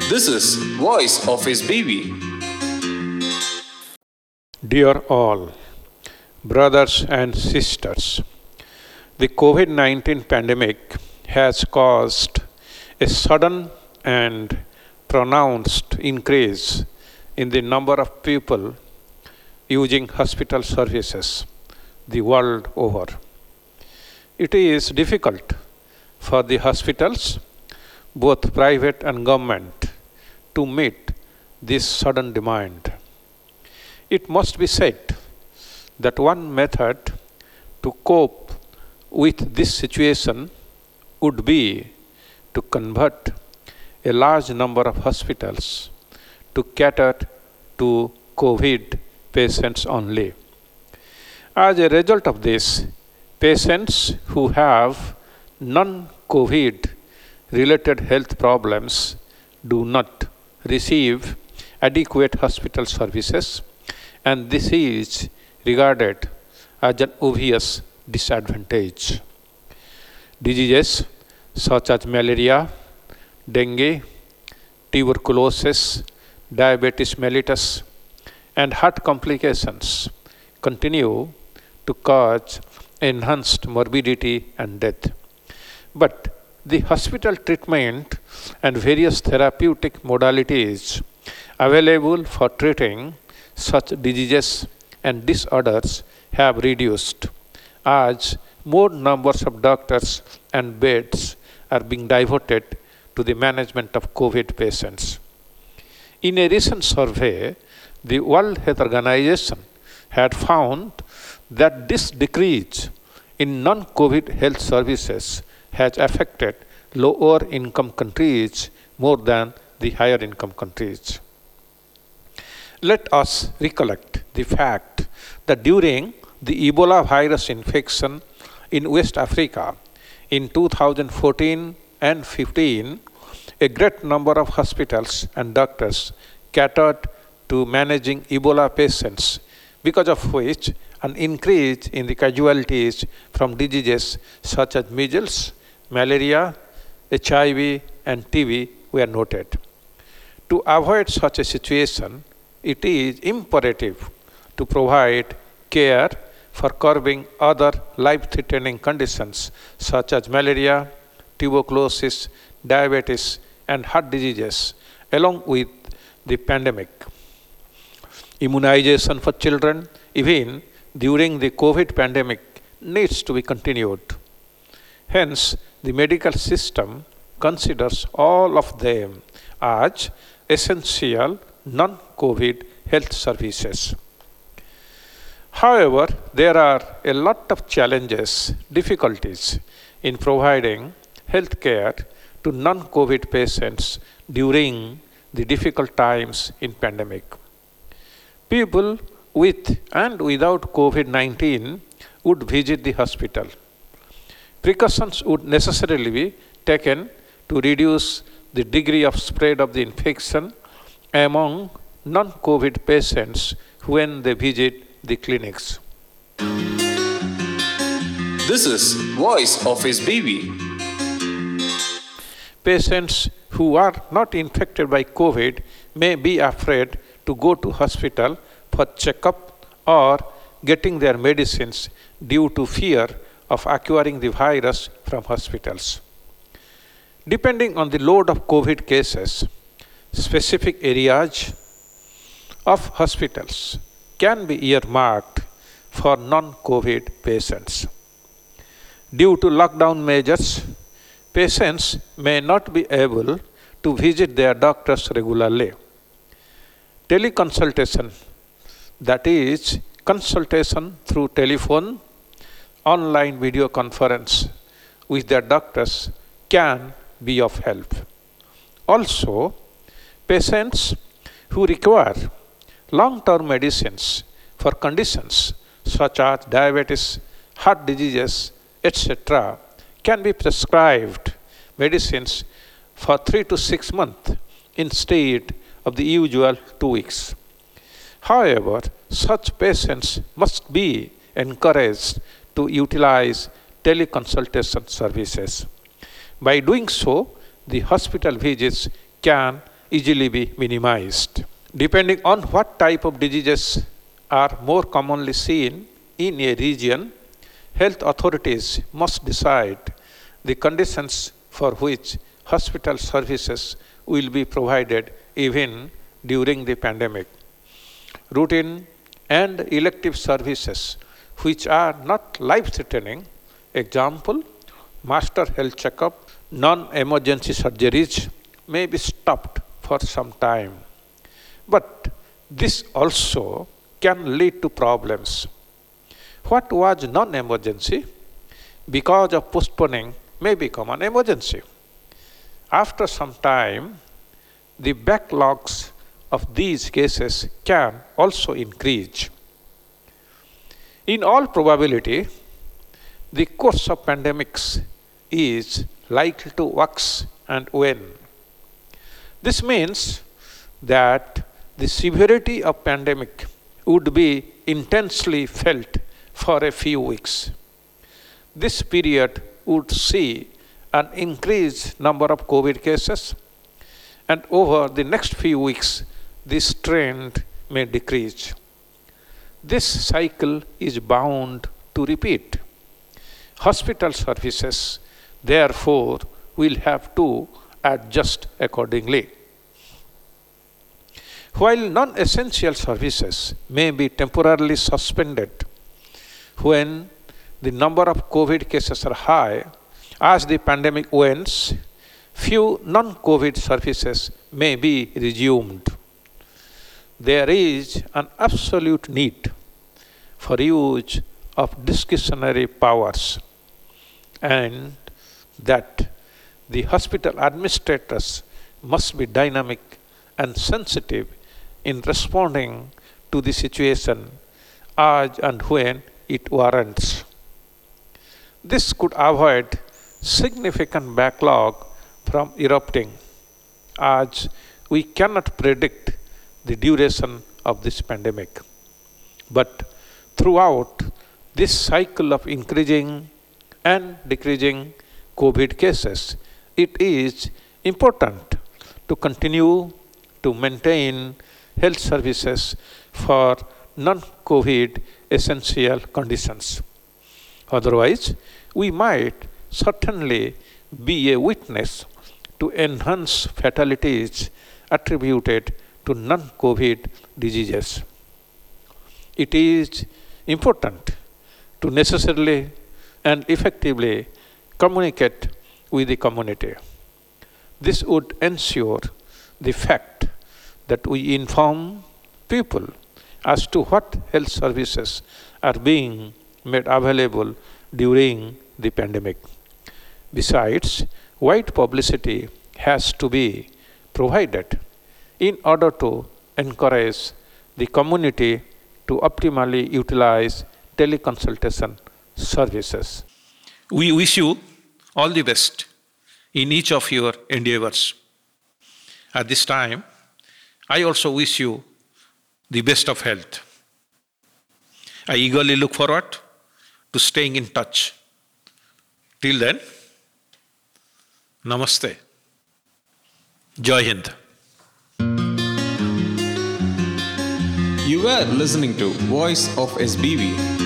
This is Voice of His Baby. Dear all, brothers and sisters, the COVID-19 pandemic has caused a sudden and pronounced increase in the number of people using hospital services the world over. It is difficult for the hospitals, both private and government, to meet this sudden demand. It must be said that one method to cope with this situation would be to convert a large number of hospitals to cater to COVID patients only. As a result of this, patients who have non-COVID related health problems do not receive adequate hospital services, and this is regarded as an obvious disadvantage. Diseases such as malaria, dengue, tuberculosis, diabetes mellitus, and heart complications continue to cause enhanced morbidity and death. But the hospital treatment and various therapeutic modalities available for treating such diseases and disorders have reduced as more numbers of doctors and beds are being devoted to the management of COVID patients. In a recent survey, the World Health Organization had found that this decrease in non-COVID health services has affected lower income countries more than the higher income countries. Let us recollect the fact that during the Ebola virus infection in West Africa in 2014 and 15, a great number of hospitals and doctors catered to managing Ebola patients, because of which an increase in the casualties from diseases such as measles, malaria, HIV, and TB were noted. To avoid such a situation, it is imperative to provide care for curbing other life-threatening conditions such as malaria, tuberculosis, diabetes, and heart diseases, along with the pandemic. Immunization for children, even during the COVID pandemic, needs to be continued. Hence, the medical system considers all of them as essential non-COVID health services. However, there are a lot of challenges, difficulties in providing health care to non-COVID patients during the difficult times in pandemic. People with and without COVID-19 would visit the hospital. Precautions would necessarily be taken to reduce the degree of spread of the infection among non-COVID patients when they visit the clinics. This is Voice of His Baby. Patients who are not infected by COVID may be afraid to go to hospital for checkup or getting their medicines due to fear of acquiring the virus from hospitals. Depending on the load of COVID cases, specific areas of hospitals can be earmarked for non-COVID patients. Due to lockdown measures, patients may not be able to visit their doctors regularly. Teleconsultation, that is, consultation through telephone, online video conference with their doctors can be of help. Also, patients who require long-term medicines for conditions such as diabetes, heart diseases, etc., can be prescribed medicines for 3 to 6 months instead of the usual 2 weeks. However, such patients must be encouraged to utilize teleconsultation services. By doing so, the hospital visits can easily be minimized. Depending on what type of diseases are more commonly seen in a region, health authorities must decide the conditions for which hospital services will be provided even during the pandemic. Routine and elective services which are not life-threatening, example, master health checkup, non-emergency surgeries may be stopped for some time. But this also can lead to problems. What was non-emergency, because of postponing, may become an emergency. After some time, the backlogs of these cases can also increase. In all probability, the course of pandemics is likely to wax and wane. This means that the severity of pandemic would be intensely felt for a few weeks. This period would see an increased number of COVID cases, and over the next few weeks, this trend may decrease. This cycle is bound to repeat. Hospital services, therefore, will have to adjust accordingly. While non-essential services may be temporarily suspended when the number of COVID cases are high, as the pandemic wanes, few non-COVID services may be resumed. There is an absolute need for use of discretionary powers, and that the hospital administrators must be dynamic and sensitive in responding to the situation as and when it warrants. This could avoid significant backlog from erupting, as we cannot predict the duration of this pandemic. But throughout this cycle of increasing and decreasing COVID cases, it is important to continue to maintain health services for non-COVID essential conditions. Otherwise, we might certainly be a witness to enhanced fatalities attributed to non-COVID diseases. It is important to necessarily and effectively communicate with the community. This would ensure the fact that we inform people as to what health services are being made available during the pandemic. Besides, wide publicity has to be provided in order to encourage the community to optimally utilize teleconsultation services. We wish you all the best in each of your endeavors. At this time, I also wish you the best of health. I eagerly look forward to staying in touch. Till then, Namaste. Jai Hind. You were listening to Voice of SBV.